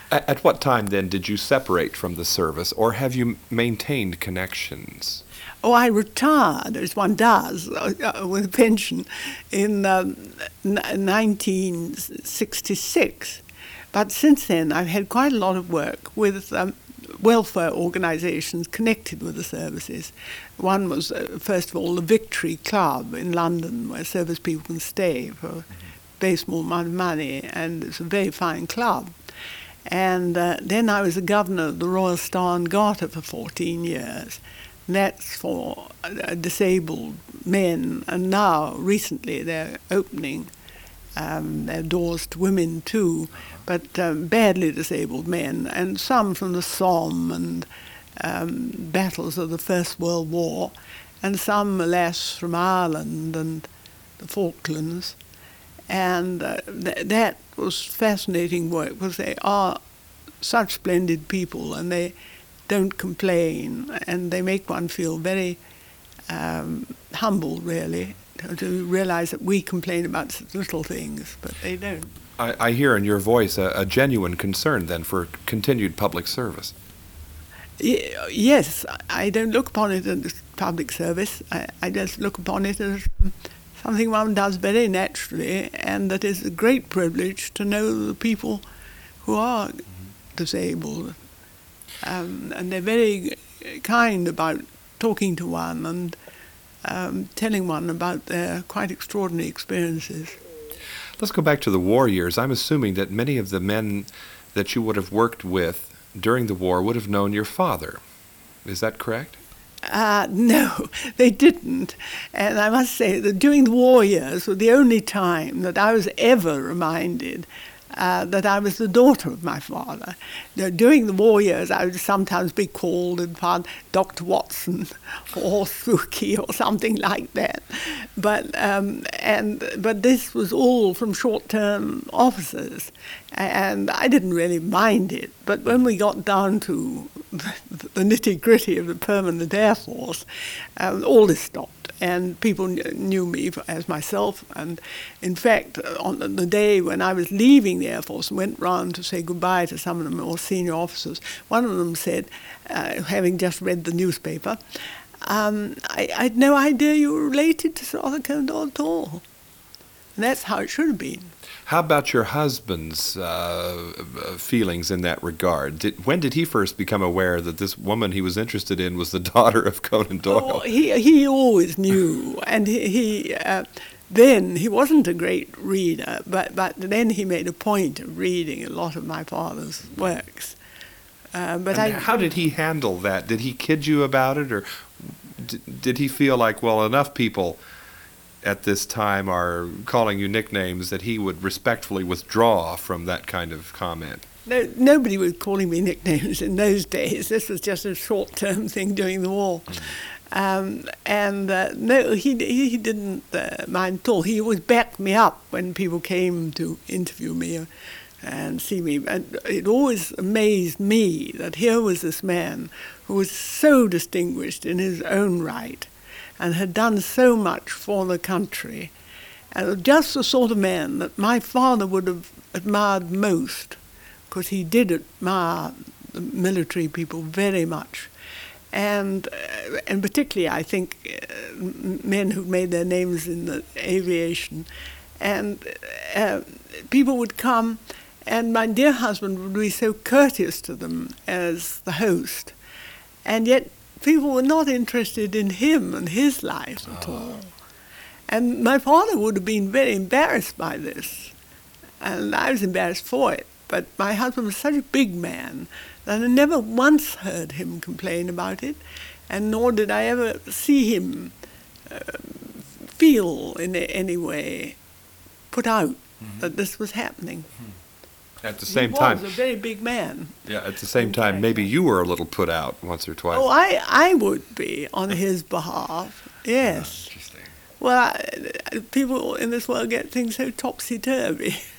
At what time then did you separate from the service, or have you maintained connections? Oh, I retired, as one does, with a pension in 1966. But since then, I've had quite a lot of work with welfare organisations connected with the services. One was, first of all, the Victory Club in London, where service people can stay for a very small amount of money, and it's a very fine club. And then I was the governor of the Royal Star and Garter for 14 years. And that's for disabled men, and now, recently, they're opening their doors to women too, but badly disabled men, and some from the Somme and battles of the First World War, and some, alas, from Ireland and the Falklands. And that was fascinating work, because they are such splendid people, and they don't complain, and they make one feel very humble, really, to realize that we complain about such little things, but they don't. I hear in your voice a genuine concern, then, for continued public service. Yes, I don't look upon it as public service. I just look upon it as something one does very naturally, and that is a great privilege to know the people who are disabled. And they're very kind about talking to one and telling one about their quite extraordinary experiences. Let's go back to the war years. I'm assuming that many of the men that you would have worked with during the war would have known your father. Is that correct? No, they didn't. And I must say that during the war years was the only time that I was ever reminded that I was the daughter of my father. During the war years, I would sometimes be called and found Dr. Watson or Suki or something like that. But this was all from short-term officers, and I didn't really mind it. But when we got down to the nitty-gritty of the permanent Air Force, all this stopped. And people knew me as myself. And in fact, on the day when I was leaving the Air Force and went round to say goodbye to some of the more senior officers, one of them said, having just read the newspaper, I had no idea you were related to Sir Arthur Conan Doyle at all. And that's how it should have been. How about your husband's feelings in that regard? When did he first become aware that this woman he was interested in was the daughter of Conan Doyle? Oh, he always knew, and then he wasn't a great reader, but then he made a point of reading a lot of my father's works. How did he handle that? Did he kid you about it, or did he feel like, well, enough people at this time are calling you nicknames that he would respectfully withdraw from that kind of comment? No, nobody was calling me nicknames in those days. This was just a short-term thing during the war. No, he didn't mind at all. He always backed me up when people came to interview me and see me. And it always amazed me that here was this man who was so distinguished in his own right and had done so much for the country, and just the sort of man that my father would have admired most, because he did admire the military people very much. And particularly, I think, men who made their names in the aviation. And people would come, and my dear husband would be so courteous to them as the host. And yet people were not interested in him and his life at all. And my father would have been very embarrassed by this. And I was embarrassed for it. But my husband was such a big man that I never once heard him complain about it, and nor did I ever see him feel in any way put out that this was happening. At the same time, he was a very big man. Yeah, at the same time, maybe you were a little put out once or twice. Oh, I would be on his behalf, yes. Interesting. Well, people in this world get things so topsy-turvy.